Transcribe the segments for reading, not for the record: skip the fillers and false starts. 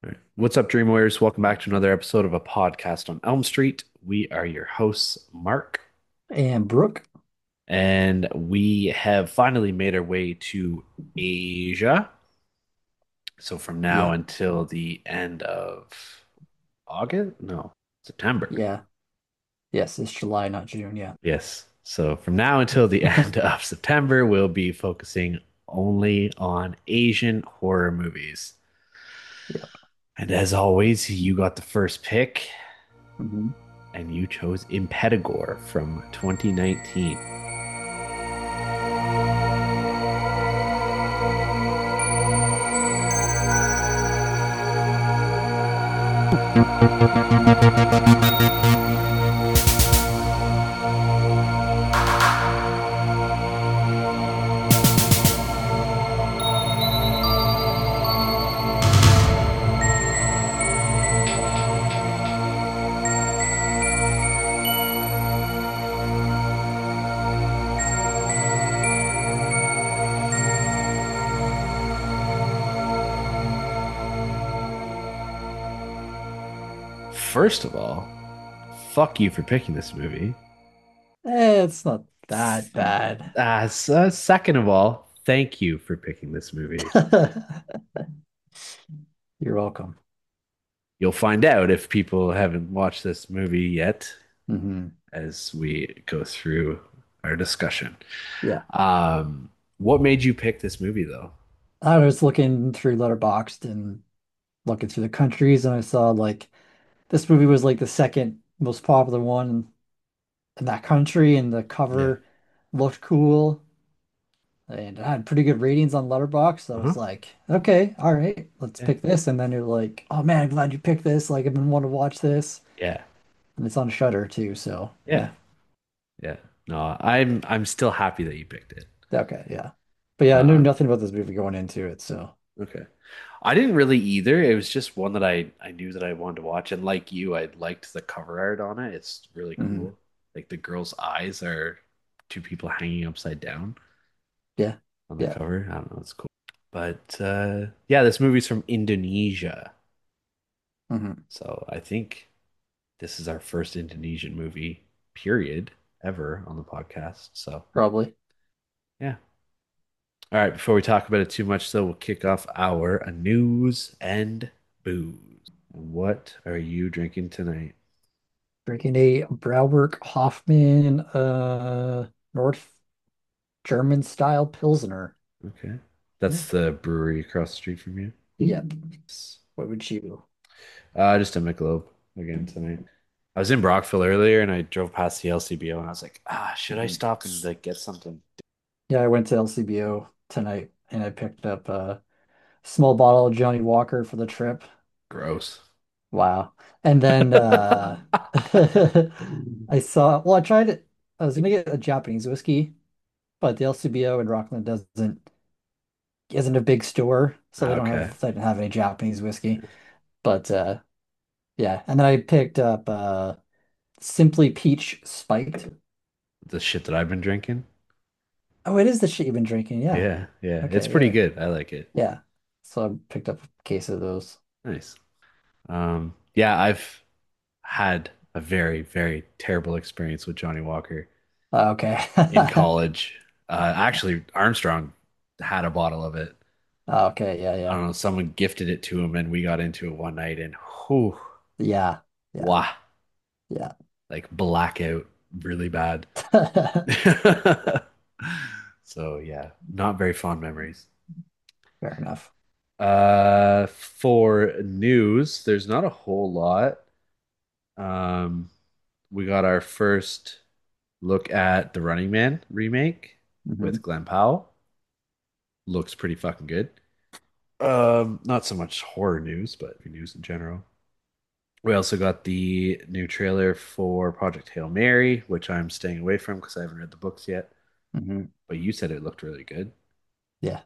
All right. What's up, Dream Warriors? Welcome back to another episode of a podcast on Elm Street. We are your hosts, Mark, And Brooke, and we have finally made our way to Asia. So from now yeah, until the end of August? No, September. yeah, yes, it's July, not June. Yeah, Yes. So from now until the end of September, we'll be focusing only on Asian horror movies. yeah. And as always, you got the first pick, hmm and you chose Impetigore from 2019. First of all, fuck you for picking this movie. It's not that bad. Second of all, thank you for picking this movie. You're welcome. You'll find out if people haven't watched this movie yet hmm as we go through our discussion. Yeah, What made you pick this movie, though? I was looking through Letterboxd and looking through the countries, and I saw like this movie was like the second most popular one in that country, and the Yeah. cover looked cool, and it had pretty good ratings on Letterboxd. So I was Uh-huh. like, okay, all right, let's Yeah. pick this. And then you're like, oh man, I'm glad you picked this. Like, I've been wanting to watch this. Yeah. And it's on Shutter too, so Yeah. yeah. Yeah. No, I'm still happy that you picked it. Okay, yeah. But yeah, I knew Uh, nothing about this movie going into it, so okay. I didn't really either. It was just one that I knew that I wanted to watch, and like you, I liked the cover art on it. It's really mhm. cool. Like the girl's eyes are two people hanging upside down Yeah. on the Yeah. cover. I don't know, it's cool. But yeah, this movie's from Indonesia, hmm so I think this is our first Indonesian movie, period, ever on the podcast. So Probably. yeah. All right. Before we talk about it too much, though, we'll kick off our news and booze. What are you drinking tonight? Drinking a Brauwerk Hoffman North German style Pilsner. Okay. Yeah. That's the brewery across the street from you. Yep. What would you? Just a Michelob again tonight. I was in Brockville earlier and I drove past the LCBO and I was like, should I Mhm. stop and like get something? Yeah, I went to LCBO tonight and I picked up a small bottle of Johnny Walker for the trip. Gross. Wow. And then I saw, well, I tried it. I was gonna get a Japanese whiskey, but the LCBO in Rockland isn't a big store, so Okay. they didn't have any Japanese whiskey. But yeah, and then I picked up Simply Peach Spiked. The shit that I've been drinking. Oh, it is the shit you've been drinking. Yeah. Yeah, yeah. It's Okay, pretty yeah. good. I like it. Yeah. So I picked up a case of those. Nice. Yeah, I've had a very, very terrible experience with Johnny Walker Okay. in college. Actually, Armstrong had a bottle of it. Okay, yeah, I yeah. don't know, someone gifted it to him and we got into it one night and whew, Yeah. Yeah. wow, Yeah. like blackout really bad. So yeah, not very fond memories. Fair enough. For news, there's not a whole lot. Um, we got our first look at the Running Man remake hmm with Glenn Powell. Looks pretty fucking good. Not so much horror news, but news in general. We also got the new trailer for Project Hail Mary, which I'm staying away from because I haven't read the books yet. hmm But you said it looked really good. Yeah.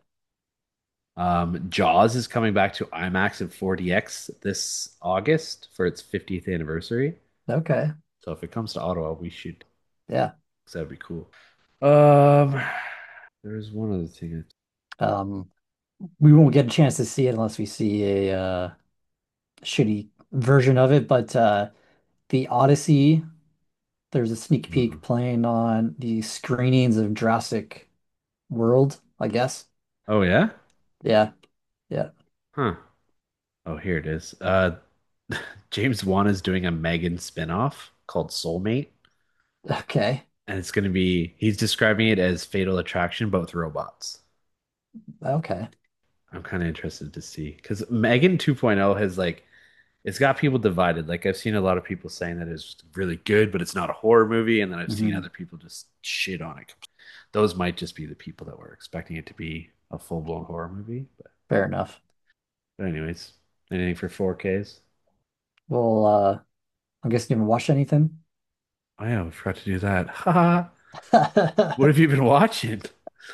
Jaws is coming back to IMAX and 4DX this August for its 50th anniversary. Okay. So if it comes to Ottawa, we should, Yeah. 'cause that'd be cool. Um, there's one other thing. Um, we won't get a chance to see it unless we see a shitty version of it, but the Odyssey, there's a sneak Mm. peek playing on the screenings of Jurassic World, I guess. Oh yeah? Yeah, yeah. Huh. Oh, here it is. James Wan is doing a Megan spinoff called Soulmate, Okay, and it's going to be he's describing it as Fatal Attraction but with robots. okay. I'm kind of interested to see because Megan 2.0 has like it's got people divided. Like I've seen a lot of people saying that it's really good, but it's not a horror movie, and then I've seen Hmm. other people just shit on it. Those might just be the people that were expecting it to be a full-blown horror movie. Fair enough. But anyways, anything for 4Ks? Well, I'm guessing you haven't watched anything. Oh yeah, we forgot to do that. Haha. What have you been watching?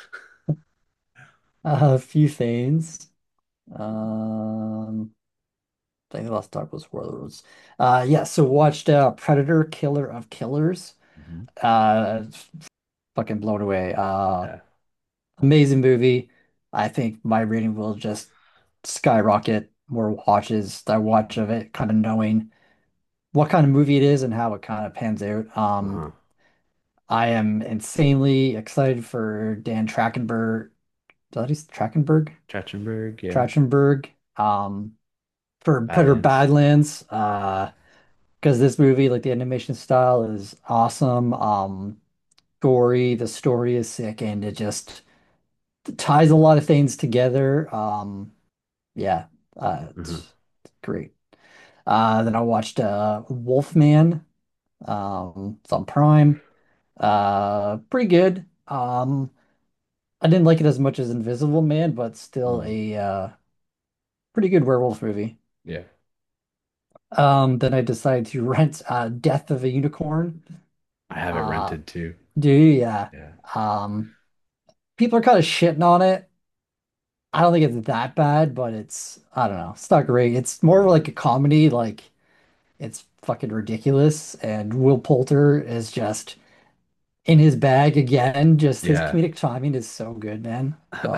A few things. Um, I think the last talk was Warlords. Yeah, so watched Predator, Killer of Killers. Hmm. Uh, Fucking blown away. Yeah. Amazing movie. I think my rating will just skyrocket. More watches I watch of it, kind of knowing what kind of movie it is and how it kind of pans out. Uh-huh. I am insanely excited for Dan Trachtenberg. Is that his Trachtenberg? Trachtenberg, yeah. Trachtenberg. For Better Badlands. Badlands. Because this movie, like the animation style is awesome. Gory, the story is sick, and it just ties a lot of things together. Yeah, Uh-huh. it's great. Then I watched Wolfman. It's on Prime. Pretty good. I didn't like it as much as Invisible Man, but still Mm. a pretty good werewolf movie. Yeah. Then I decided to rent Death of a Unicorn. I have it Uh, rented too. do you? Yeah. Yeah. Um, People are kind of shitting on it. I don't think it's that bad, but I don't know. It's not great. It's more Mhm. like a comedy, like it's fucking ridiculous. And Will Poulter is just in his bag again. Just his Yeah. comedic timing is so good, man.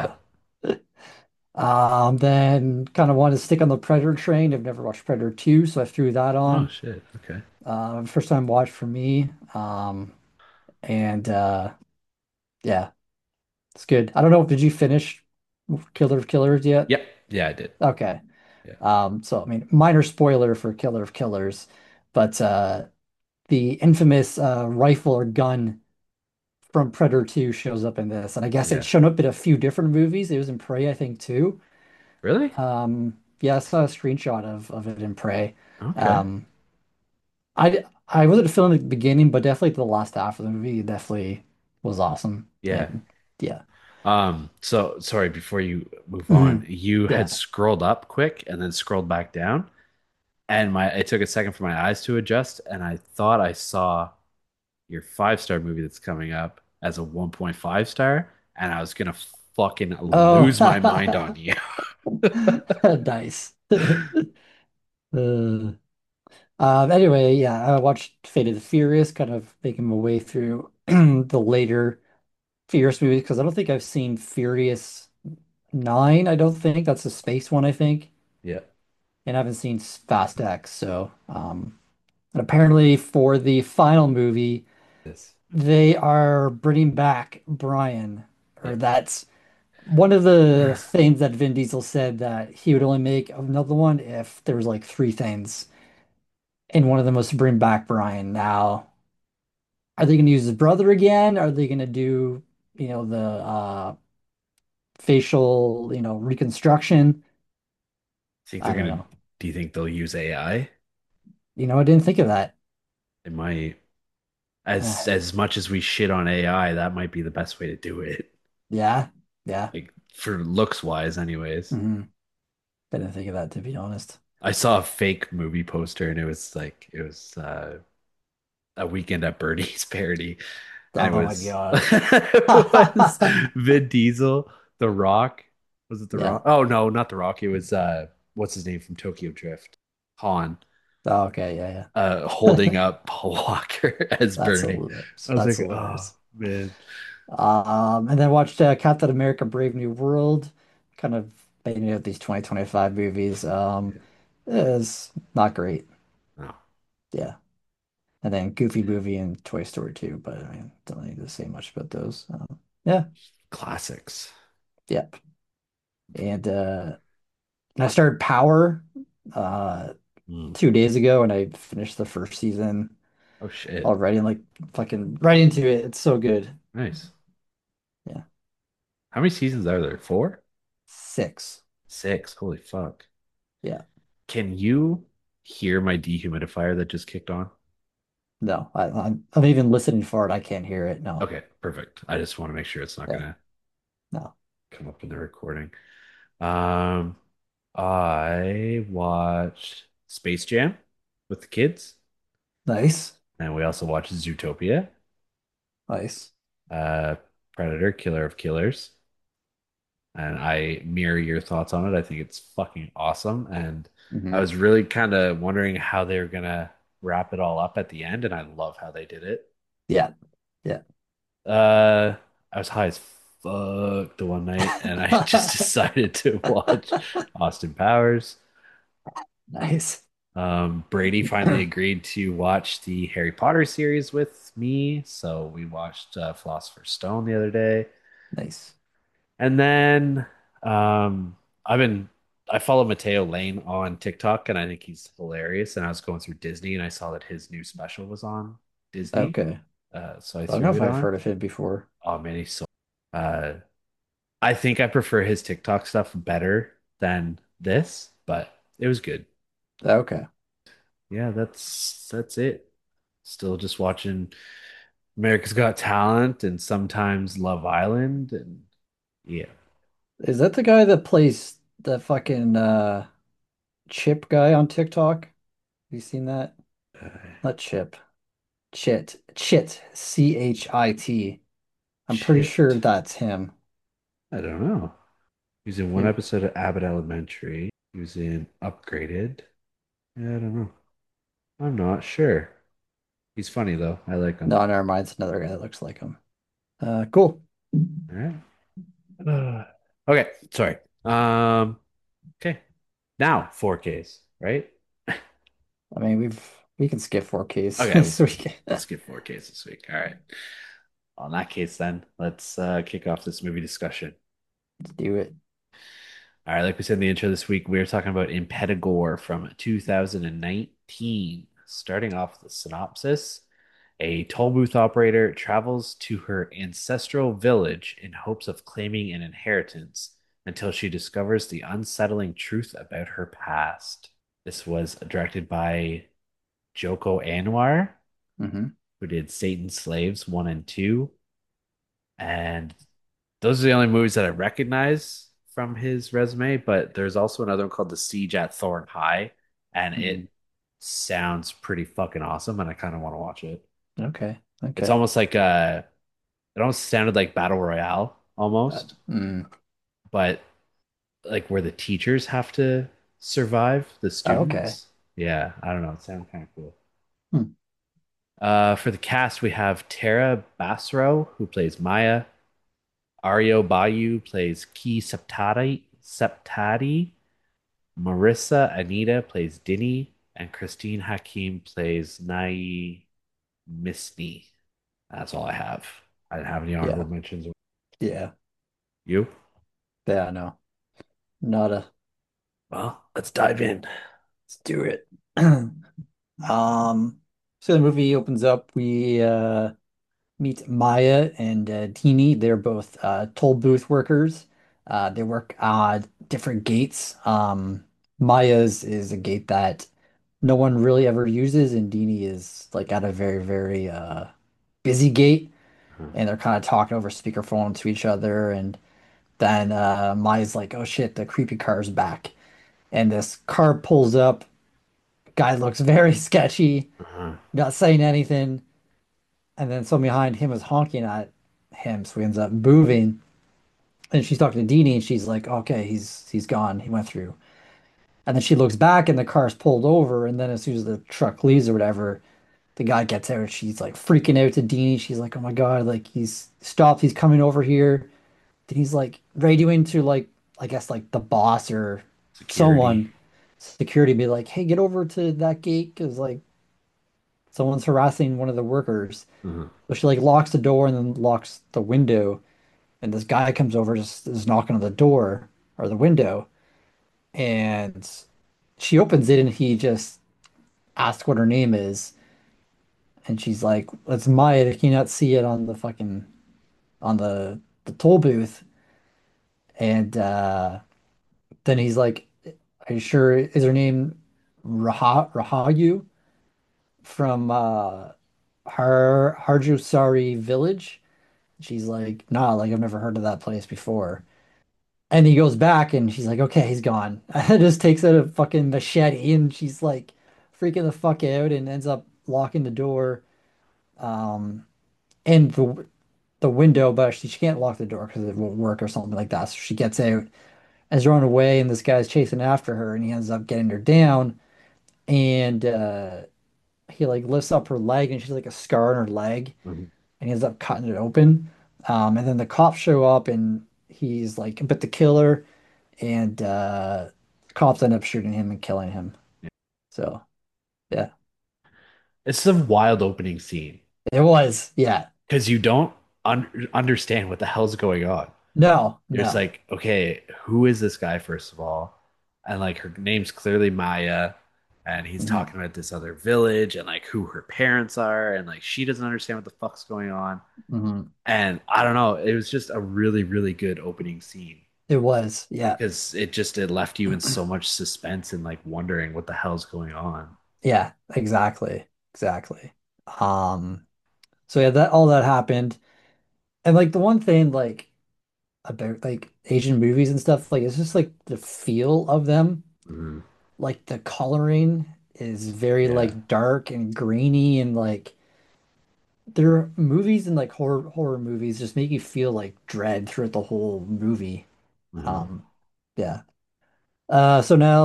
Then kind of want to stick on the Predator train. I've never watched Predator 2, so I threw that Oh on. shit. Okay. First time watch for me. And Yeah, it's good. I don't know, did you finish Killer of Killers yet? Yep. Yeah, I did. Okay. Yeah. So I mean, minor spoiler for Killer of Killers, but the infamous rifle or gun from Predator 2 shows up in this, and I guess it's Yeah. shown up in a few different movies. It was in Prey, I think, too. Really? Yeah, I saw a screenshot of it in Prey. Okay. Um, I wasn't feeling the beginning, but definitely the last half of the movie definitely was awesome. Yeah. And yeah. So sorry, before you move on, Mhm. you had Yeah. scrolled up quick and then scrolled back down, and my it took a second for my eyes to adjust, and I thought I saw your 5 star movie that's coming up as a 1.5 star, and I was gonna fucking lose my mind on Oh, you. nice. Uh, Anyway, yeah, I watched Fate of the Furious, kind of making my way through the later Furious movies because I don't think I've seen Furious 9. I don't think that's a space one, I think, Yeah. and I haven't seen Fast X. So, and apparently for the final movie, This. they are bringing back Brian, Yeah. or that's one of the things that Vin Diesel said that he would only make another one if there was like three things, and one of them was to bring back Brian. Now, are they going to use his brother again? Are they going to do, the facial, reconstruction? Think I they're don't gonna? know. Do you think they'll use AI? I didn't think of that. It might. As much as we shit on AI, that might be the best way to do it. Yeah, yeah. Like for looks wise, anyways. Hmm. Didn't think of that, to be honest. I saw a fake movie poster and it was a Weekend at Bernie's parody, and it Oh my was God. it was Vin Diesel, The Rock. Was it The Yeah. Rock? Oh no, not The Rock. It was what's his name from Tokyo Drift? Han. Oh, okay. Yeah, Holding yeah. up Paul Walker as That's Bernie. hilarious. I was That's like, oh hilarious. man. And then watched Captain America: Brave New World, kind of banging out these 2025 movies. Is not great. No. Yeah. And then Goofy Movie and Toy Story 2, but I mean, don't need to say much about those. Yeah. Classics. Yep. And I started Power uh Mm. 2 days ago and I finished the first season Oh shit. already and like fucking right into it. It's so good. Nice. Yeah. How many seasons are there? Four? 6. Six. Holy fuck. Yeah. Can you hear my dehumidifier that just kicked on? No, I'm even listening for it. I can't hear it. No. Okay, perfect. I just want to make sure it's not Yeah. gonna No. come up in the recording. Um, I watched Space Jam with the kids, Nice. and we also watched Zootopia, Nice. uh, Predator, Killer of Killers. And I mirror your thoughts on it. I think it's fucking awesome. And I Hmm. was really kind of wondering how they were gonna wrap it all up at the end, and I love how they did it. Yeah. Yeah. Uh, I was high as fuck the one night, and I just decided to watch Austin Powers. Nice. Brady finally agreed to watch the Harry Potter series with me, so we watched Philosopher's Stone the other day. Nice. And then I've been I follow Mateo Lane on TikTok and I think he's hilarious. And I was going through Disney and I saw that his new special was on Disney. Okay. So I I don't know threw if it I've on. heard of him before. Oh man, he's so uh I think I prefer his TikTok stuff better than this, but it was good. Okay. Yeah, that's it. Still just watching America's Got Talent and sometimes Love Island and yeah. Is that the guy that plays the fucking Chip guy on TikTok? Have you seen that? Uh, Not Chip. Chit. CHIT. I'm pretty sure shit. that's him. I don't know. He was in one Maybe. episode of Abbott Elementary. He was in Upgraded. Yeah, I don't know. I'm not sure. He's funny though. I like him. No, never mind. It's another guy that looks like him. Cool. All right. Okay, sorry. Um, okay. Now 4Ks, right? I mean, we can skip 4Ks Okay, this week. let's get 4Ks this week. All right. On that case, then let's kick off this movie discussion. Let's do it. All right, like we said in the intro this week, we are talking about Impetigore from 2019. Starting off the synopsis. A toll booth operator travels to her ancestral village in hopes of claiming an inheritance until she discovers the unsettling truth about her past. This was directed by Joko Anwar, Hmm. who did Satan's Slaves 1 and 2. And those are the only movies that I recognize from his resume, but there's also another one called The Siege at Thorn High, and Hmm. it sounds pretty fucking awesome, and I kind of want to watch it. Okay. It's Okay. almost like it almost sounded like Battle Royale Uh, almost, mm, but like where the teachers have to survive the okay. students. Yeah, I don't know. It sounds kind of cool. Hmm. For the cast, we have Tara Basro, who plays Maya. Ario Bayu plays Septati. Marissa Anita plays Dinny. And Christine Hakim plays Nai Misni. That's all I have. I didn't have any honorable Yeah. mentions. Yeah. You? Yeah, no. Not a Well, let's dive in. let's do it. So the movie opens up. We meet Maya and Teeny. They're both toll booth workers. They work on different gates. Maya's is a gate that no one really ever uses, and Deanie is like at a very, very busy gate, Uh-huh. and they're kind of talking over speakerphone to each other. And then Maya's like, "Oh shit, the creepy car's back!" And this car pulls up. Guy looks very sketchy, Uh-huh. not saying anything. And then someone behind him is honking at him, so he ends up moving. And she's talking to Deanie, and she's like, "Okay, he's gone. He went through." And then she looks back, and the car's pulled over. And then as soon as the truck leaves or whatever, the guy gets out. And she's like freaking out to Deanie. She's like, "Oh my God, like he's stopped. He's coming over here." Then he's like radioing to like I guess like the boss or Security. someone. security be like, "Hey, get over to that gate because like someone's harassing one of the workers." Uh-huh. So she like locks the door and then locks the window, and this guy comes over, just is knocking on the door or the window, and she opens it, and he just asks what her name is, and she's like, "It's Maya. Can you not see it on the fucking on the toll booth?" And then he's like, "Are you sure? Is her name Rahayu from Har Harjusari village?" She's like, "Nah, like I've never heard of that place before." And he goes back and she's like, "Okay, he's gone." And just takes out a fucking machete and she's like freaking the fuck out and ends up locking the door um and the window, but she can't lock the door because it won't work or something like that. So she gets out and is running away and this guy's chasing after her and he ends up getting her down and he like lifts up her leg and she's like a scar on her leg Uh-huh. and he ends up cutting it open. And then the cops show up and he's like a bit the killer and cops end up shooting him and killing him. So yeah, It's a wild opening scene it was. Yeah. because you don't understand what the hell's going on. No, You're just no. like, okay, who is this guy, first of all? And like her name's clearly Maya, and he's Mhm. talking about this other village and like who her parents are, and like she doesn't understand what the fuck's going on. Mhm. And I don't know, it was just a really, really good opening scene It was. Yeah. because it left you in so much suspense and like wondering what the hell's going on. Yeah, exactly. Exactly. Um, so yeah, that all that happened. And like the one thing like about like Asian movies and stuff, like it's just like the feel of them. Mhm. Like the coloring is very Yeah. like dark and grainy and like their movies and like horror movies just make you feel like dread throughout the whole movie. Mhm. Um, yeah. So now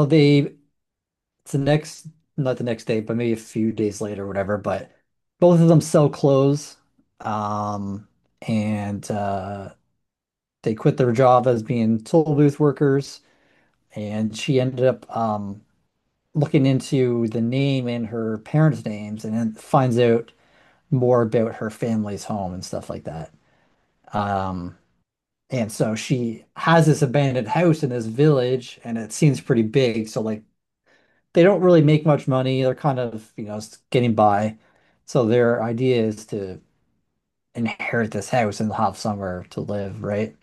it's the next, not the next day, but maybe a few days later, or whatever. But both of them sell clothes, um, and they quit their job as being toll booth workers. And she ended up looking into the name and her parents' names, and then finds out more about her family's home and stuff like that. Um, and so she has this abandoned house in this village, and it seems pretty big. So like they don't really make much money. They're kind of, getting by. So their idea is to inherit this house and have somewhere to live, right?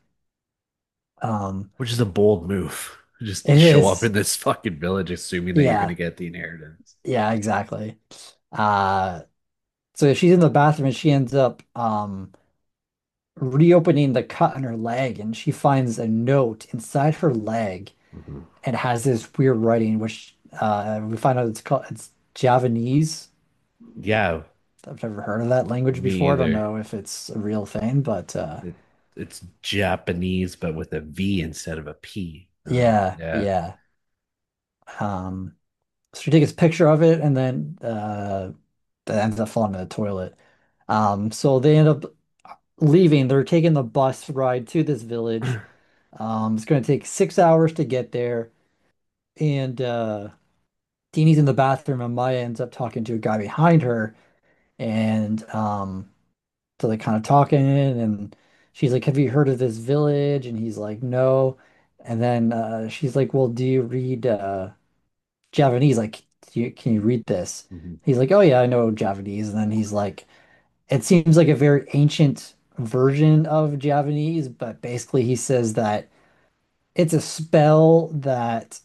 Um, Which is a bold move. Just it show up is. in this fucking village assuming that you're going to Yeah. get the inheritance. Yeah, exactly. Uh, so she's in the bathroom and she ends up reopening the cut on her leg and she finds a note inside her leg Mhm. and it has this weird writing which we find out it's Javanese. Yeah, I've never heard of that language me before. I don't either. know if it's a real thing, but It, it's Japanese, but with a V instead of a P. yeah, Yeah. yeah. Um, so she takes a picture of it and then that ends up falling in the toilet. So they end up leaving. They're taking the bus ride to this village. It's going to take 6 hours to get there. And Deanie's in the bathroom and Maya ends up talking to a guy behind her. And so they kind of talking and she's like, "Have you heard of this village?" And he's like, "No." And then she's like, "Well, do you read Javanese? Like, can you read this?" Mhm. He's like, "Oh yeah, I know Javanese." And then he's like, "It seems like a very ancient version of Javanese, but basically he says that it's a spell that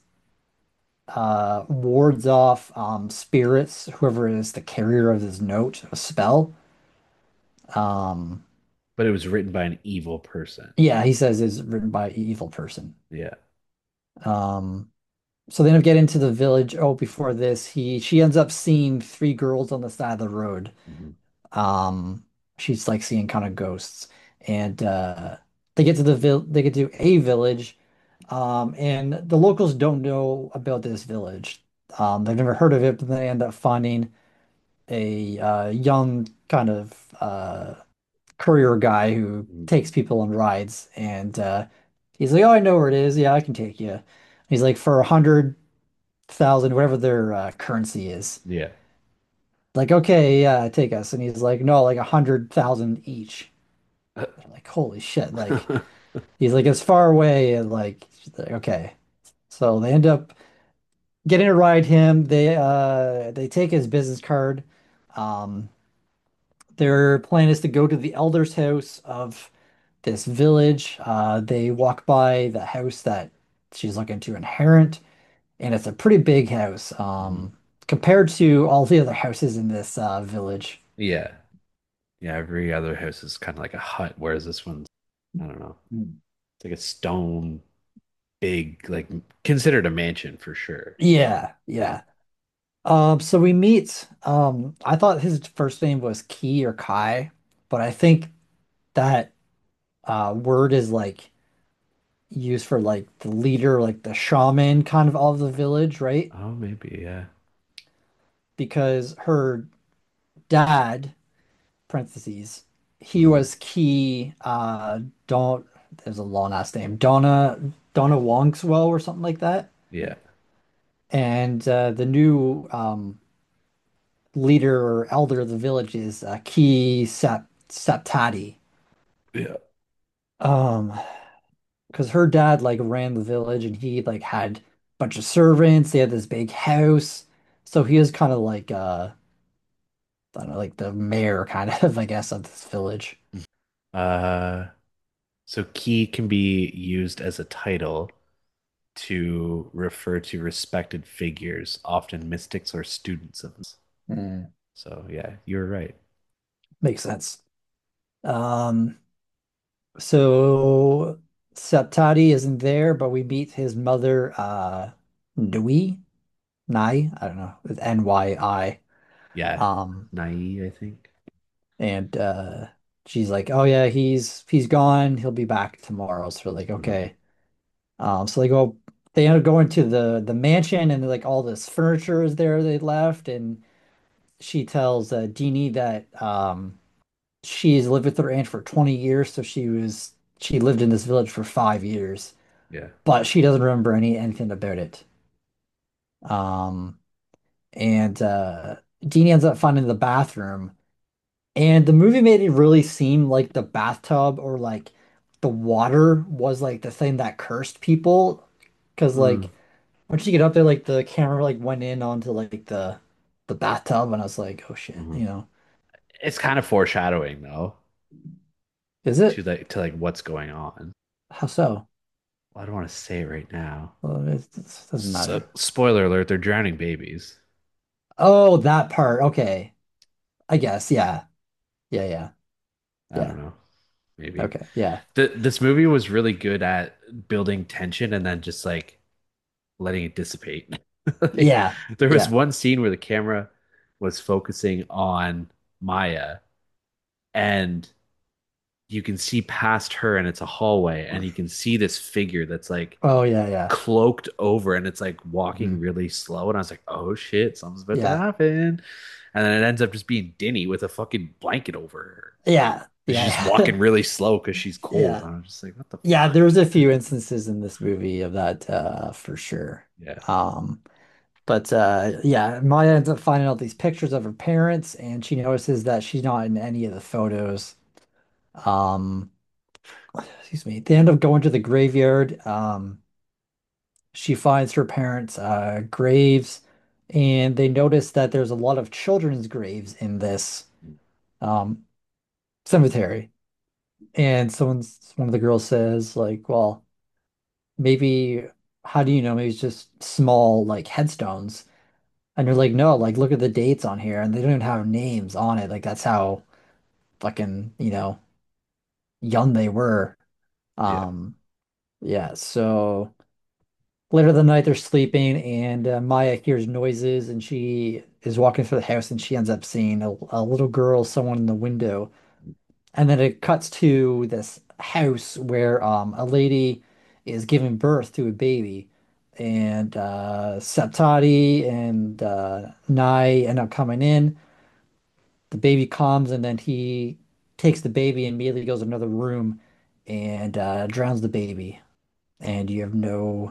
wards off spirits, whoever is the carrier of this note, a spell." Um, But it was written by an evil person. yeah, he says it's written by an evil person. Yeah. Um, so they end up getting to the village. Oh, before this, she ends up seeing three girls on the side of the road. Mhm. Um, she's like seeing kind of ghosts, and they get to a village, and the locals don't know about this village. They've never heard of it, but they end up finding a young kind of courier guy who Mhm. takes people on rides, and he's like, "Oh, I know where it is. Yeah, I can take you." He's like, "For 100." thousand, whatever their currency is. Yeah. Like, okay, yeah, take us. And he's like, no, like 100,000 each. They're like, holy shit. Like, he's like, as far away. And like, okay. So they end up getting to ride him. They take his business card. Um, their plan is to go to the elder's house of this village. They walk by the house that she's looking to inherit, and it's a pretty big house, Mhm. compared to all the other houses in this village. Yeah. Yeah, every other house is kind of like a hut, whereas this one's, I don't know, Mm. it's like a stone, big, like considered a mansion for sure. Yeah, Yeah. yeah. So we meet. I thought his first name was Key or Kai, but I think that word is like used for like the leader, like the shaman kind of the village, right? Oh, maybe, yeah. Because her dad, parentheses, he Mhm. was Key, don't, there's a long last name, Donna Wongswell or something like that. Yeah. And the new leader or elder of the village is Key Saptati. Yeah. Um, because her dad like ran the village and he like had a bunch of servants. They had this big house. So he was kind of like I don't know, like the mayor kind of, I guess, of this village. Uh, so key can be used as a title to refer to respected figures, often mystics or students of. Mm, So yeah, you're right. makes sense. Um, so Saptati isn't there, but we meet his mother, Nui, Nai, I don't know, with Nyi. Yeah. Um, Naive, I think. and she's like, "Oh yeah, he's gone. He'll be back tomorrow." So we're like, Mhm. okay. So they end up going to the mansion, and like all this furniture is there they left, and she tells Deanie that she's lived with her aunt for 20 years, so she lived in this village for 5 years, Yeah. but she doesn't remember anything about it. Um, and Deanie ends up finding the bathroom. And the movie made it really seem like the bathtub or like the water was like the thing that cursed people. Because Mm. like once you get up there, like the camera like went in onto like the bathtub, and I was like, oh shit, Mhm. It's kind of foreshadowing though is it? to like what's going on. How so? Well, I don't want to say it right now. Well, it doesn't So, matter. spoiler alert, they're drowning babies. Oh, that part. Okay, I guess. Yeah, yeah, yeah, I don't yeah. know. Maybe. Okay, yeah, This movie was really good at building tension and then just like letting it dissipate. Like yeah, there was yeah. one scene where the camera was focusing on Maya and you can see past her and it's a hallway and you can see this figure that's like Oh yeah, yeah. cloaked over and it's like walking Mhm. really slow and I was like, "Oh shit, something's about to Yeah, happen." And then it ends up just being Dinny with a fucking blanket over her. yeah, She's just yeah, walking really slow because she's cold. yeah. And I'm just like, what the Yeah, fuck? there was a few instances in this movie of that for sure. Yeah. Um, but yeah, Maya ends up finding out these pictures of her parents, and she notices that she's not in any of the photos. Um, excuse me. They end up going to the graveyard. She finds her parents' graves, and they notice that there's a lot of children's graves in this um, cemetery. And one of the girls says, like, well, maybe, how do you know? Maybe it's just small, like, headstones. And you're like, no, like, look at the dates on here, and they don't even have names on it. Like, that's how fucking, young they were. Yeah. Um, yeah, so later the night they're sleeping, and Maya hears noises, and she is walking through the house, and she ends up seeing a little girl, someone in the window. And then it cuts to this house where a lady is giving birth to a baby. And Septati and Nai end up coming in. The baby comes, and then he takes the baby and immediately goes to another room and drowns the baby. And you have no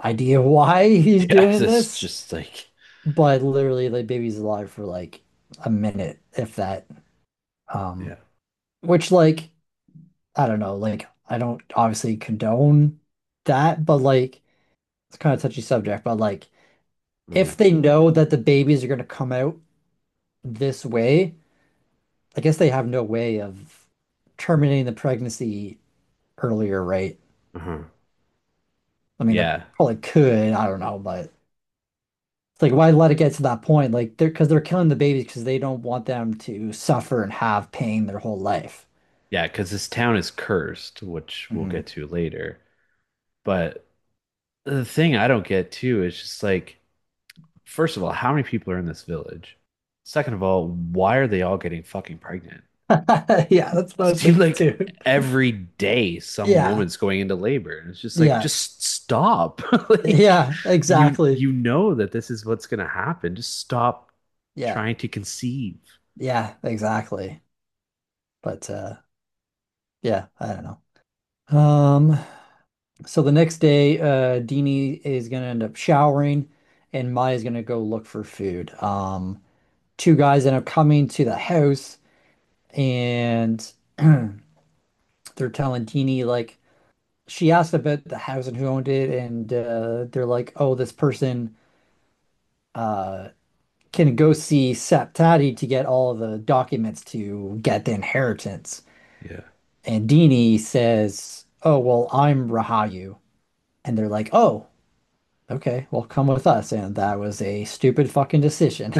idea why he's Yeah, doing it's this, just like, but literally the baby's alive for like a minute, if that. yeah. Um, which like I don't know, like I don't obviously condone that, but like it's kind of touchy subject, but like Mhm. if they know that the babies are gonna come out this way, I guess they have no way of terminating the pregnancy earlier, right? Uh-huh. I mean, they Yeah. probably could, I don't know, but it's like why let it get to that point? Like they're killing the babies because they don't want them to suffer and have pain their whole life. Yeah, because this town is cursed, which we'll Hmm. get to later. But the thing I don't get too is just like, first of all, how many people are in this village? Second of all, why are they all getting fucking pregnant? Yeah, that's what I was Seems thinking like too. every day some Yeah, woman's going into labor, and it's just like, yeah, just stop. Like, yeah, exactly. you know that this is what's gonna happen. Just stop Yeah, trying to conceive. yeah, exactly. But yeah, I don't know. So the next day, Deanie is gonna end up showering and Maya's gonna go look for food. Two guys end up coming to the house and they're telling Deanie like she asked about the house and who owned it, and they're like, oh, this person uh can go see Sep Tati to get all the documents to get the inheritance. Yeah. And Deanie says, oh, well, I'm Rahayu. And they're like, oh, okay, well, come with us. And that was a stupid fucking decision.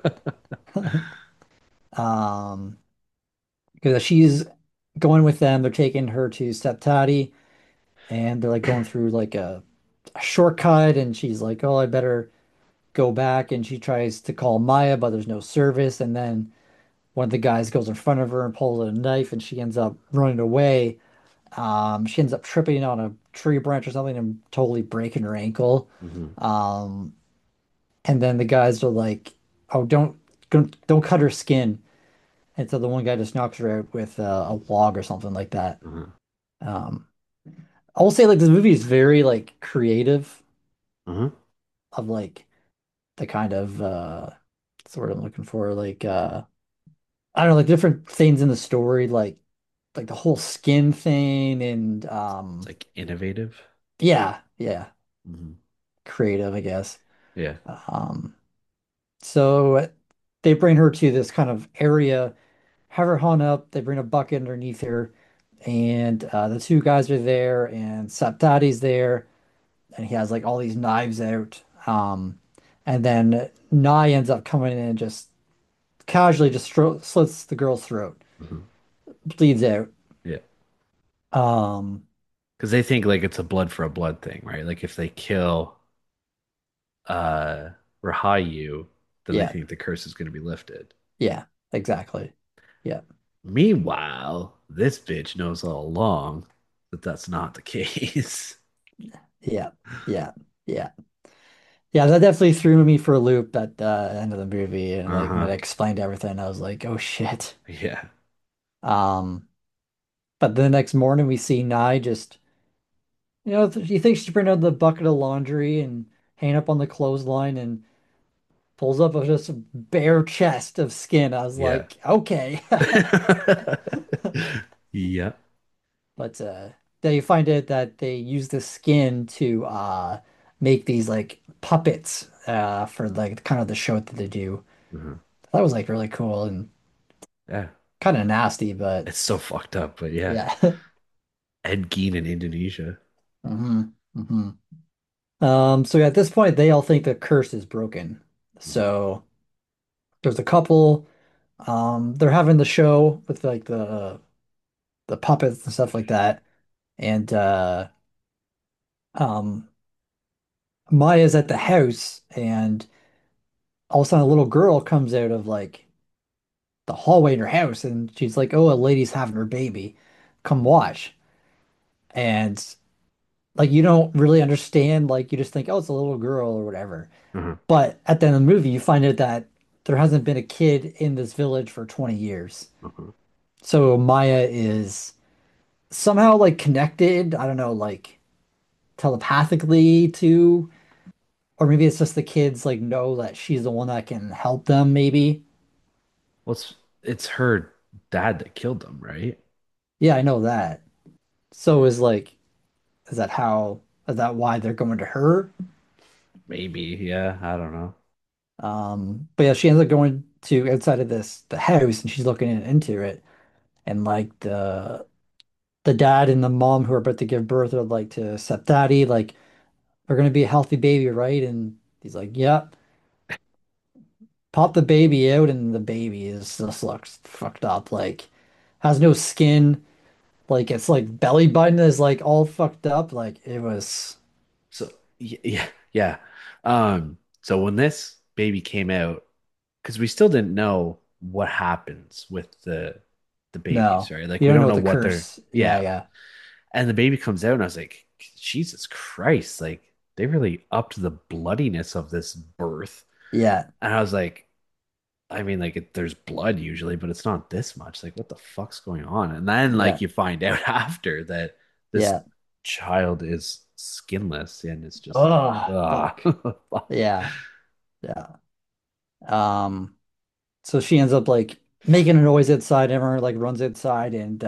Um, because she's going with them, they're taking her to Septati, and they're like going through like a shortcut, and she's like, oh, I better go back. And she tries to call Maya, but there's no service. And then one of the guys goes in front of her and pulls a knife, and she ends up running away. She ends up tripping on a tree branch or something and totally breaking her ankle. Mhm. Um, And then the guys are like, "Oh, don't cut her skin." And so the one guy just knocks her out with a log or something like that. Uh-huh. Um, I will say like this movie is very like creative Uh-huh. of like the kind of what's the word I'm looking for, like I don't know, like different things in the story, like the whole skin thing and It's like innovative. yeah, yeah, Mhm. creative, I guess. Yeah. Um, so they bring her to this kind of area, have her hung up. They bring a bucket underneath her, and the two guys are there, and Saptati's there, and he has like all these knives out. And then Nye ends up coming in and just casually just slits the girl's throat, Mhm. bleeds out. Yeah. Um, Because they think like it's a blood for a blood thing, right? Like if they kill uh Rahayu, then they yeah, think the curse is going to be lifted. yeah, exactly. Yeah, Meanwhile, this bitch knows all along that that's not the case. yeah, yeah, yeah. Yeah, that definitely threw me for a loop at the end of the movie, and like when it Uh-huh. explained everything, I was like, "Oh shit!" Yeah. Um, but the next morning we see Nye just, you think she's bring out the bucket of laundry and hang up on the clothesline and pulls up just a bare chest of skin. I was Yeah. like, okay. Yeah. But then you find out that they use the skin to make these like puppets for like kind of the show that they do. Uh-huh. That was like really cool and Yeah. kind of nasty, but It's so fucked up, but yeah. yeah. Ed Gein in Indonesia. hmm hmm So at this point, they all think the curse is broken. Mhm. So there's a couple. They're having the show with like the puppets and stuff like that. And um, Maya's at the house, and all of a sudden, a little girl comes out of like the hallway in her house, and she's like, "Oh, a lady's having her baby. Come watch." And like you don't really understand, like you just think, "Oh, it's a little girl or whatever." Uh-huh. But at the end of the movie, you find out that there hasn't been a kid in this village for 20 years. Uh-huh. So Maya is somehow like connected. I don't know, like telepathically to, or maybe it's just the kids like know that she's the one that can help them, maybe. Well, it's her dad that killed them, right? Yeah, I know that. So is like, is that how, is that why they're going to her? Maybe, yeah, I don't know. But yeah, she ends up going to outside of the house and she's looking into it. And like the dad and the mom who are about to give birth are like to stepdaddy, like, we're gonna be a healthy baby, right? And he's like, yep. Pop the baby out, and the baby is just looks fucked up, like has no skin, like it's like belly button is like all fucked up. Like it was So yeah, yeah. So when this baby came out, because we still didn't know what happens with the babies, no, right? Like you we don't don't know know what the what they're, curse. Yeah, yeah. yeah, And the baby comes out, and I was like, Jesus Christ, like they really upped the bloodiness of this birth. yeah, And I was like, I mean, like there's blood usually, but it's not this much. Like, what the fuck's going on? And then yeah, like you find out after that this yeah. child is skinless, and it's just, Oh, fuck. fuck. Yeah, yeah. Um, so she ends up like making a noise outside, everyone like runs outside, and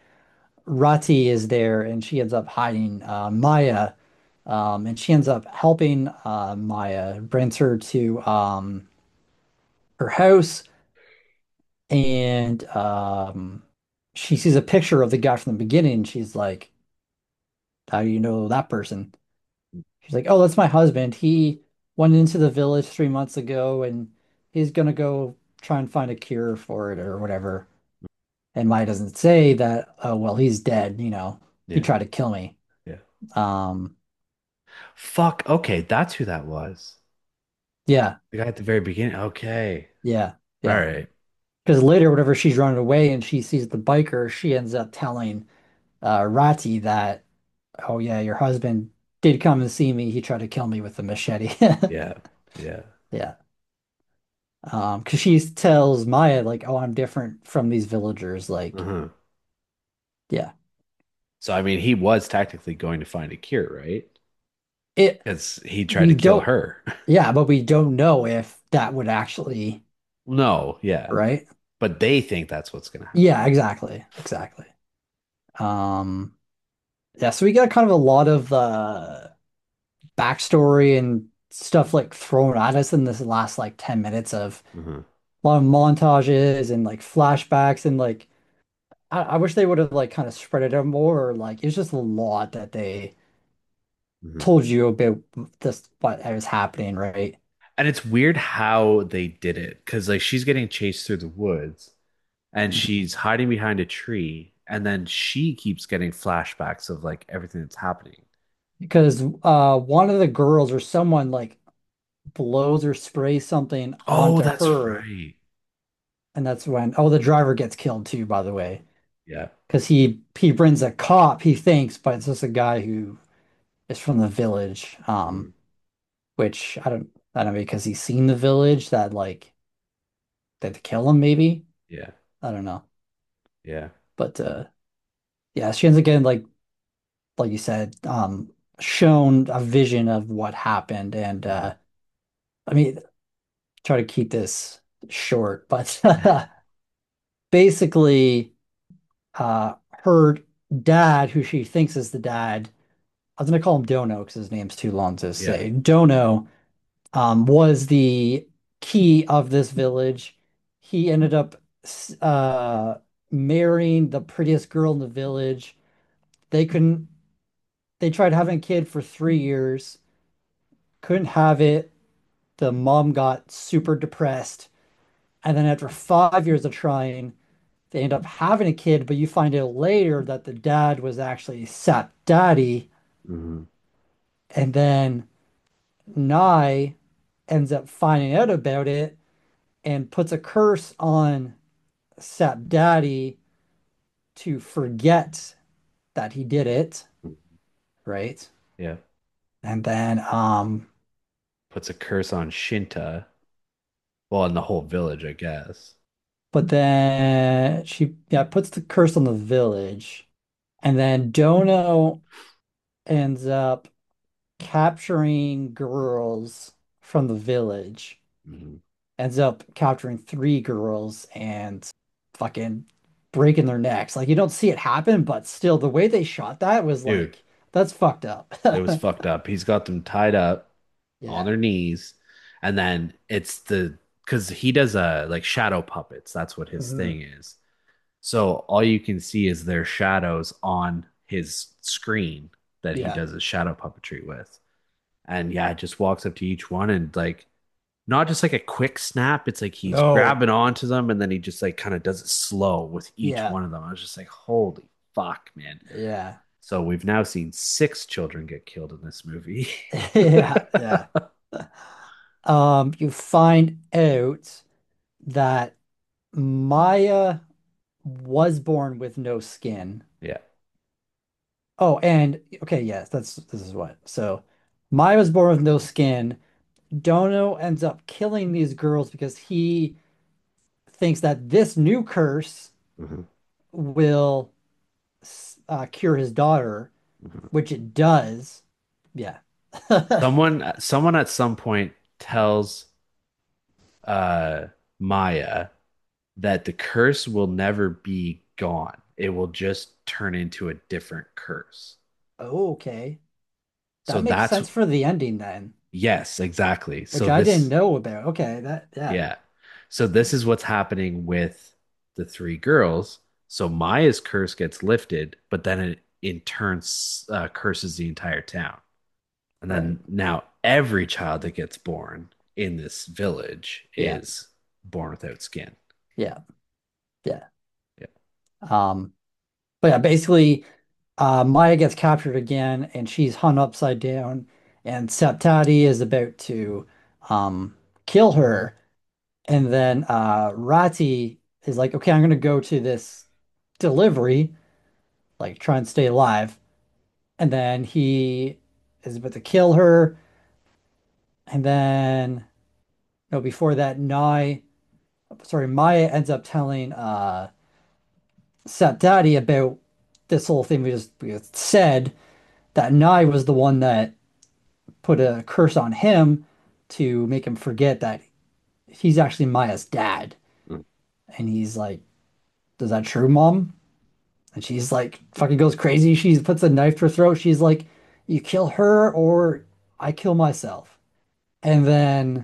Rati is there and she ends up hiding Maya. And she ends up helping Maya, brings her to her house, and she sees a picture of the guy from the beginning. She's like, how do you know that person? She's like, oh, that's my husband. He went into the village 3 months ago and he's gonna go try and find a cure for it or whatever. And Maya doesn't say that, oh, well, he's dead, he Yeah, tried to kill me. yeah. Um, Fuck. Okay, that's who that was. yeah, The guy at the very beginning. Okay. yeah, All yeah. right. Because later, whenever she's running away and she sees the biker, she ends up telling Rati that, oh yeah, your husband did come and see me. He tried to kill me with a machete. Yeah. Yeah. Yeah. Because she tells Maya like, oh, I'm different from these villagers. Like, Uh-huh. yeah, So I mean, he was technically going to find a cure, right? it. Because he tried We to kill don't. her. Yeah, but we don't know if that would actually, No, yeah. right? But they think that's what's gonna happen. Yeah, exactly, exactly. Um, yeah, so we got kind of a lot of backstory and stuff like thrown at us in this last like 10 minutes of Uh-huh. a lot of montages and like flashbacks and like I wish they would have like kind of spread it out more or like it's just a lot that they Uh-huh. told you about this what was happening, right? And it's weird how they did it because like she's getting chased through the woods and Mhm. she's hiding behind a tree, and then she keeps getting flashbacks of like everything that's happening. Because one of the girls or someone like blows or sprays something Oh, onto that's her, right. and that's when oh the driver gets killed too, by the way. Yeah. Because he brings a cop, he thinks, but it's just a guy who is from the village. Mhm. Which I don't know because he's seen the village that like that to kill him maybe. Yeah. I don't know. Yeah. But yeah, she ends up getting like you said, shown a vision of what happened and Mhm. I mean try to keep this short, but basically her dad, who she thinks is the dad, I was gonna call him Dono because his name's too long to Yeah. say. Dono was the key of this village. He ended up uh, marrying the prettiest girl in the village. They couldn't, they tried having a kid for 3 years, couldn't have it. The mom got super depressed. And then after 5 years of trying, they end up having a kid, but you find out later that the dad was actually Sap Daddy. Hmm. And then Nye ends up finding out about it and puts a curse on Sap Daddy to forget that he did it, right? Yeah. And then Puts a curse on Shinta. Well, in the whole village, I guess. but then she yeah puts the curse on the village. And then Dono ends up capturing girls from the village, Mhm. ends up capturing three girls and fucking breaking their necks. Like you don't see it happen, but still the way they shot that was Dude, like that's fucked up. it was fucked up. He's got them tied up on Yeah. their knees, and then it's the because he does like shadow puppets. That's what his Hmm. thing is. So all you can see is their shadows on his screen that he Yeah. does his shadow puppetry with. And yeah, it just walks up to each one and like not just like a quick snap, it's like he's No. grabbing onto them and then he just like kind of does it slow with each Yeah. one of them. I was just like, holy fuck, man. Yeah. So we've now seen six children get killed in this movie. Yeah. Yeah. You find out that Maya was born with no skin. Yeah. Oh, and okay, yes, this is what. So Maya was born with no skin. Dono ends up killing these girls because he thinks that this new curse Mhm, will cure his daughter, mhm. which it does. Yeah. Someone at some point tells uh Maya that the curse will never be gone. It will just turn into a different curse. Oh, okay. So That makes that's sense for the ending then, yes, exactly. which So I didn't this know about. Okay, that yeah. yeah. So this is what's happening with the three girls. So Maya's curse gets lifted, but then it in turn curses the entire town. And Right. then now every child that gets born in this village Yeah. is born without skin. Yeah. Yeah. Yeah. Um, but yeah, basically Maya gets captured again and she's hung upside down and Septati is about to um kill her. And then Rati is like, okay, I'm gonna go to this delivery, like try and stay alive. And then he is about to kill her. And then no, before that, Maya ends up telling Septati about this whole thing we just said that Nai was the one that put a curse on him to make him forget that he's actually Maya's dad. Mm. And he's like, is that true, Mom? And she's like, fucking goes crazy. She puts a knife to her throat. She's like, you kill her or I kill myself. And then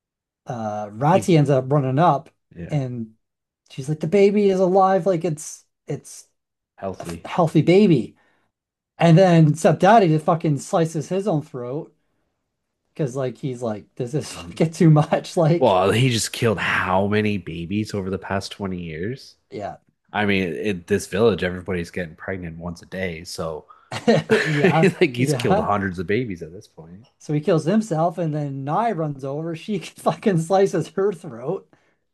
He Rati ends up running up yeah, and she's like, the baby is alive. Like it's a healthy. healthy baby. And then Stepdaddy just fucking slices his own throat because like he's like, does this Mhm. get too much? Like, Well, he just killed how many babies over the past 20 years? yeah. I mean, in this village, everybody's getting pregnant once a day. So, Yeah, like, he's killed yeah. hundreds of babies at this point. So he kills himself, and then Nye runs over. She fucking slices her throat,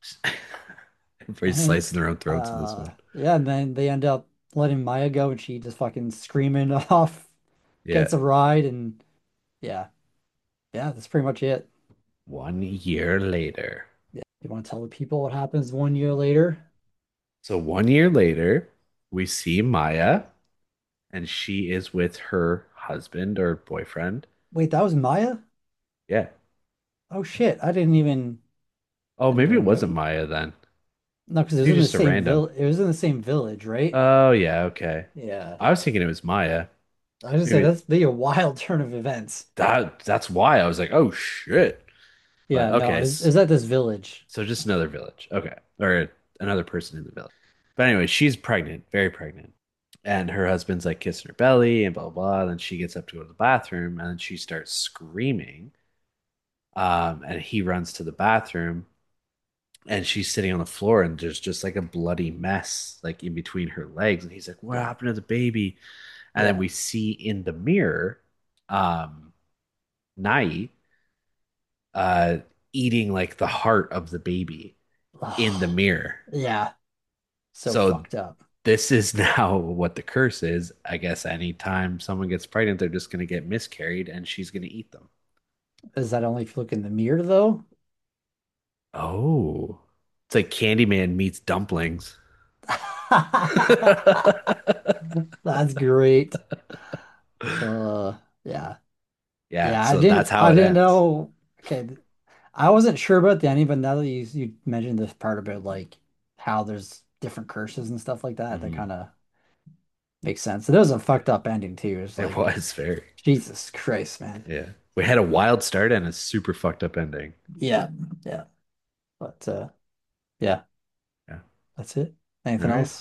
Everybody's and slicing their own throats in this one. yeah, and then they end up letting Maya go, and she just fucking screaming off, Yeah. gets a ride, and yeah, yeah, that's pretty much it. 1 year later. Yeah, you want to tell the people what happens 1 year later? So, 1 year later, we see Maya, and she is with her husband or boyfriend. Wait, that was Maya? Yeah. Oh shit, Oh, I didn't maybe it even wasn't know. Maya then. No, because it was Maybe in the just a same random. village. It was in the same village, right? Oh, yeah. Okay. Yeah. I was thinking it was Maya. I just say Maybe that's be a wild turn of events. that's why I was like, oh shit. But Yeah, no, okay, is at this village. so just another village. Okay. Or another person in the village. But anyway, she's pregnant, very pregnant. And her husband's like kissing her belly and blah blah blah. Then she gets up to go to the bathroom and then she starts screaming. And he runs to the bathroom and she's sitting on the floor and there's just like a bloody mess like in between her legs. And he's like, what happened to the baby? And then Yeah. we see in the mirror, um, Nai uh eating like the heart of the baby in the Oh, mirror. yeah. So So fucked up. this is now what the curse is. I guess anytime someone gets pregnant, they're just going to get miscarried and she's going to eat them. Is that only if you look in the mirror though? Oh, it's like Candyman meets dumplings. That's great. Yeah. Yeah, Yeah, so that's how I it didn't ends. know. Okay, I wasn't sure about the ending, but now that you mentioned this part about like how there's different curses and stuff like that, that Hmm. kind of makes sense. It was a fucked up ending too. It's It like was very. Jesus Christ, man. Yeah. We had a wild start and a super fucked up ending. Yeah, yeah. But yeah, Yeah. that's it. All Anything right. else?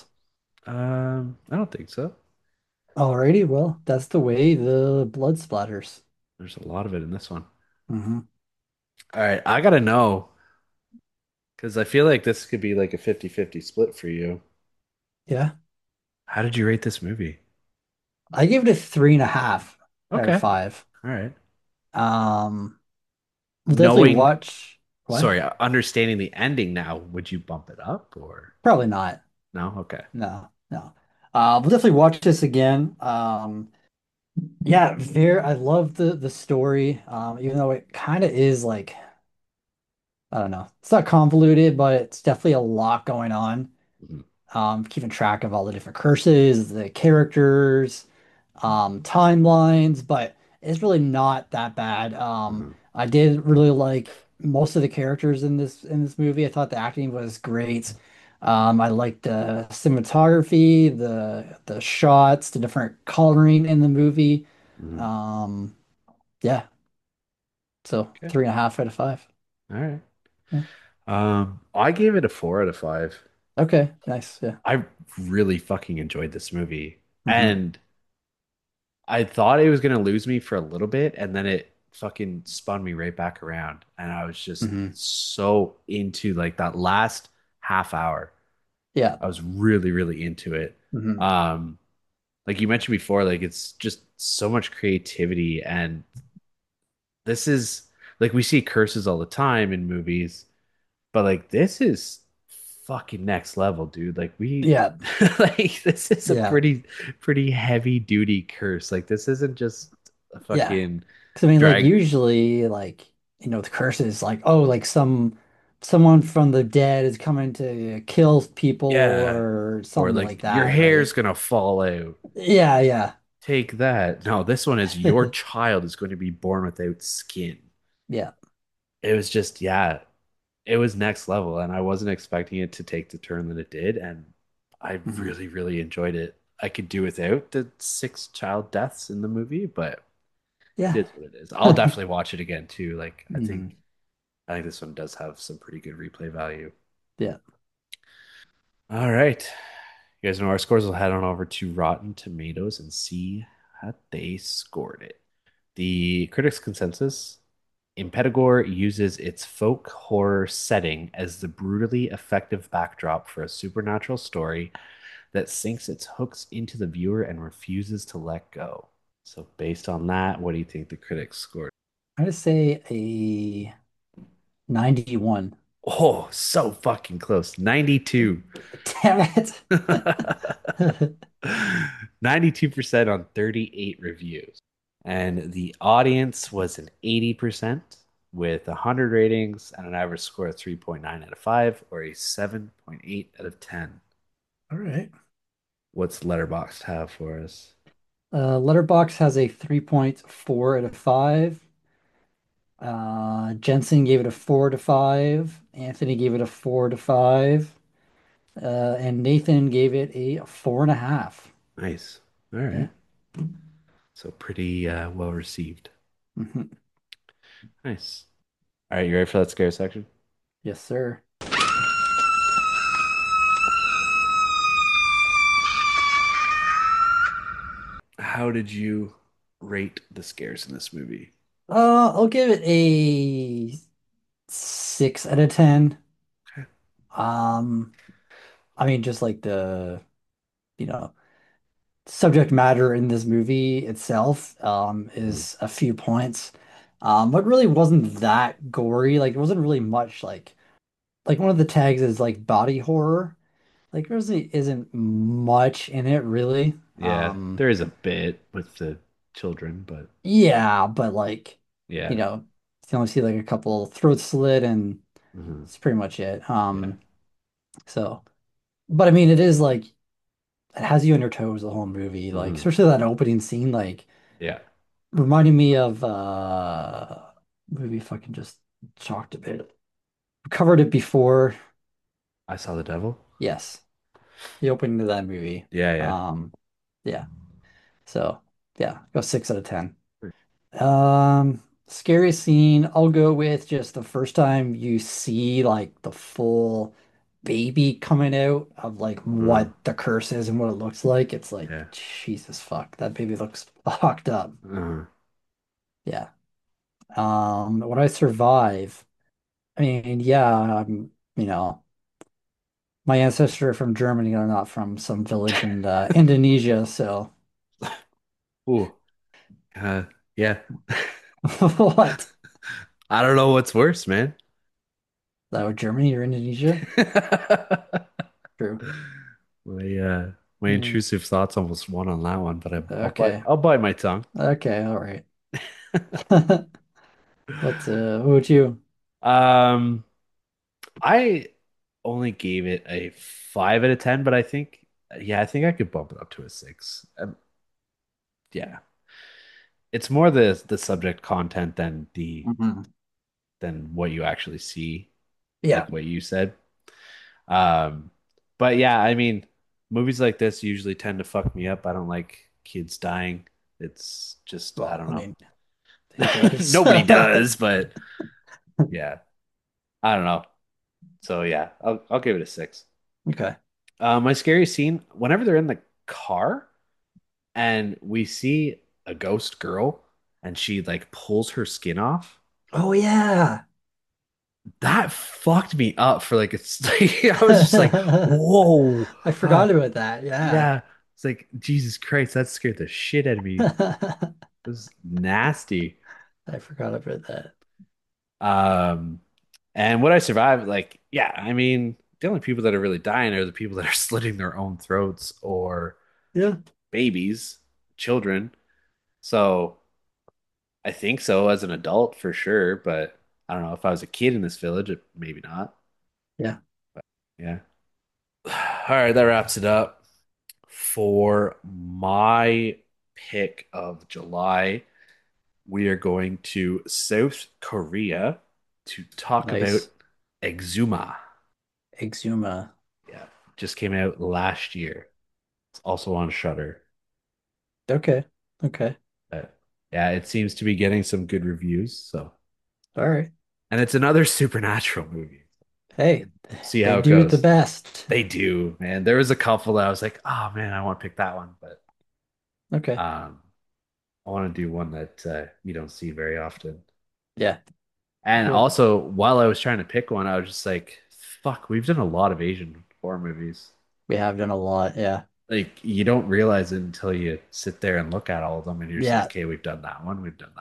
I don't think so. Alrighty, well, that's the way the blood splatters. There's a lot of it in this one. Hmm. All right, I gotta know because I feel like this could be like a 50-50 split for you. Yeah, How did you rate this movie? I give it a 3.5 out of Okay. 5. All right. Um, we'll definitely Knowing, watch. What? sorry, understanding the ending now, would you bump it up or Probably not. no? Okay. No, no. We'll definitely watch this again. Yeah, very. I love the story. Even though it kind of is like I don't know, it's not convoluted, but it's definitely a lot going on. Mhm, Keeping track of all the different curses, the characters, timelines, but it's really not that bad. mhm, I did really like most of the characters in this movie. I thought the acting was great. I liked the cinematography, the shots, the different coloring in the movie. mhm. Um, yeah, so Okay. 3.5 out of 5. All right. Yeah. I gave it a 4 out of 5. Okay, nice. Yeah. I really fucking enjoyed this movie. Hmm. And I thought it was gonna lose me for a little bit, and then it fucking spun me right back around. And I was just Hmm. so into like that last half hour. Yeah. I was really, really into it. Hmm. Um, like you mentioned before, like it's just so much creativity, and this is like we see curses all the time in movies, but like this is fucking next level, dude. Like we Yeah. like this is a Yeah. pretty heavy duty curse. Like this isn't just a Yeah. fucking Because I mean, like drag. usually, like the curse is like, oh, like someone from the dead is coming to kill people Yeah. or Or something like like your that, hair's right? gonna fall out. Yeah, yeah, Take that. No, this one is your child is going to be born without skin. yeah. It was just, yeah, it was next level, and I wasn't expecting it to take the turn that it did, and I Hmm. really, really enjoyed it. I could do without the 6 child deaths in the movie, but it Yeah. is what it is. I'll definitely watch it again too. Like Hmm. I think this one does have some pretty good replay value. Yeah. All right. You guys know our scores. We'll head on over to Rotten Tomatoes and see how they scored it. The critics' consensus: Impetigore uses its folk horror setting as the brutally effective backdrop for a supernatural story that sinks its hooks into the viewer and refuses to let go. So, based on that, what do you think the critics scored? I'm gonna say a 91. Oh, so fucking close. 92. Damn it. 92% on 38 reviews. And the audience was an 80% with 100 ratings and an average score of 3.9 out of 5 or a 7.8 out of 10. All right. What's Letterboxd have for us? Letterbox has a 3.4 out of 5. Jensen gave it a 4 to 5. Anthony gave it a 4 to 5. And Nathan gave it a 4.5. Nice. All Yeah. right. So pretty well received. Hmm. Nice. All right, you ready for that scare section? Yes, sir. How did you rate the scares in this movie? I'll give it a 6 out of 10. Okay. Um, I mean, just like the, you know, subject matter in this movie itself, Mhm. is a few points. But really wasn't that gory. Like, it wasn't really much like one of the tags is like body horror. Like, there really isn't much in it, really. Yeah, there is a bit with the children, but Yeah, but like, yeah. you only see like a couple throat slit and Hmm. it's pretty much it. Yeah. So, but I mean, it is like it has you on your toes the whole movie, like Hmm. especially that opening scene, like Yeah. reminding me of movie fucking just talked about it. Covered it before. I Saw the Devil. Yes, the opening to that movie. Yeah, yeah. Um, yeah. So yeah, go 6 out of 10. Scariest scene, I'll go with just the first time you see like the full baby coming out of like Uh, what the curse is and what it looks like. It's like, yeah. Jesus fuck, that baby looks fucked up. Uh, Yeah. Would I survive? I mean, yeah, my ancestors are from Germany, they're not from some village in Indonesia, so ooh. Uh, yeah. what? I don't know what's worse, man. That was Germany or Indonesia? True. My my Hmm. intrusive thoughts almost won on that one, but Okay. I'll bite my tongue. Okay, all right. What would you? Um, I only gave it a 5 out of 10, but I think I could bump it up to a six. Yeah, it's more the subject content Mhm. than what you actually see, Yeah. like what you said. Um, but yeah, I mean, movies like this usually tend to fuck me up. I don't like kids dying. It's just I Well, don't I know. mean, who does? Nobody does, but yeah, I don't know. So yeah, I'll give it a six. Okay. My scary scene, whenever they're in the car and we see a ghost girl and she like pulls her skin off, Oh yeah. that fucked me up for like it's I was just like, whoa, I forgot ah, about that. Yeah. yeah. It's like Jesus Christ, that scared the shit out of me. It was nasty. I forgot about that. Um, and would I survive? Like, yeah, I mean, the only people that are really dying are the people that are slitting their own throats or Yeah. babies, children. So I think so as an adult for sure, but I don't know if I was a kid in this village, maybe not. Yeah. Yeah. All right, that wraps it up for my pick of July. We are going to South Korea to talk about Nice. Exuma. Exuma. Yeah, just came out last year. It's also on Shudder. Okay. Okay. Yeah, it seems to be getting some good reviews. So, All right. and it's another supernatural movie. Hey, See they how it do the goes. best. They do, man. There was a couple that I was like, oh man, I want to pick that one, but Okay. um, I want to do one that you don't see very often. Yeah. And Cool. also, while I was trying to pick one, I was just like, fuck, we've done a lot of Asian horror movies. We have done a lot. Yeah. Like, you don't realize it until you sit there and look at all of them, and you're just like, Yeah. okay, we've done that one, we've done that.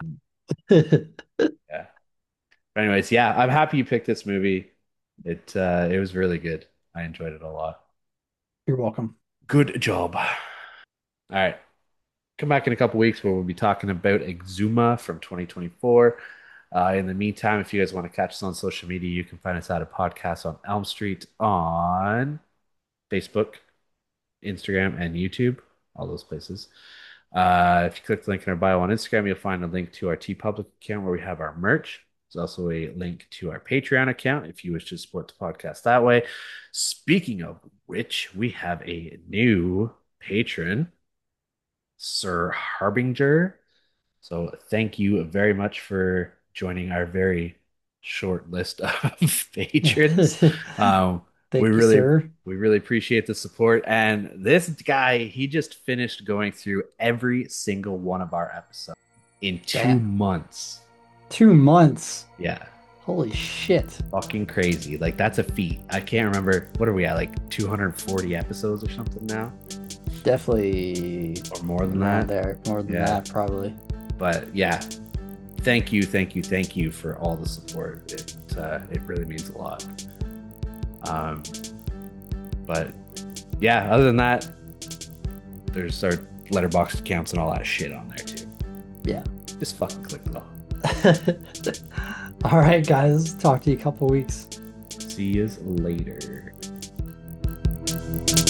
Yeah. But anyways, yeah, I'm happy you picked this movie. It was really good. I enjoyed it a lot. You're welcome. Good job. All right. Come back in a couple weeks where we'll be talking about Exuma from 2024. In the meantime, if you guys want to catch us on social media, you can find us at a podcast on Elm Street on Facebook, Instagram, and YouTube, all those places. If you click the link in our bio on Instagram, you'll find a link to our TeePublic account where we have our merch. There's also a link to our Patreon account if you wish to support the podcast that way. Speaking of which, we have a new patron, Sir Harbinger. So thank you very much for joining our very short list of patrons. Um, we Thank you, really sir. we really appreciate the support. And this guy, he just finished going through every single one of our episodes in two Damn. months. 2 months. Yeah, Holy shit. fucking crazy. Like that's a feat. I can't remember what are we at, like 240 episodes or something now, Definitely or more than around that. there. More than Yeah, that, probably. but yeah, thank you for all the support. It really means a lot. Um, but yeah, other than that, there's our letterbox accounts and all that shit on there too. Yeah. Just fucking click it all. All right, guys. Talk to you a couple weeks. See you later.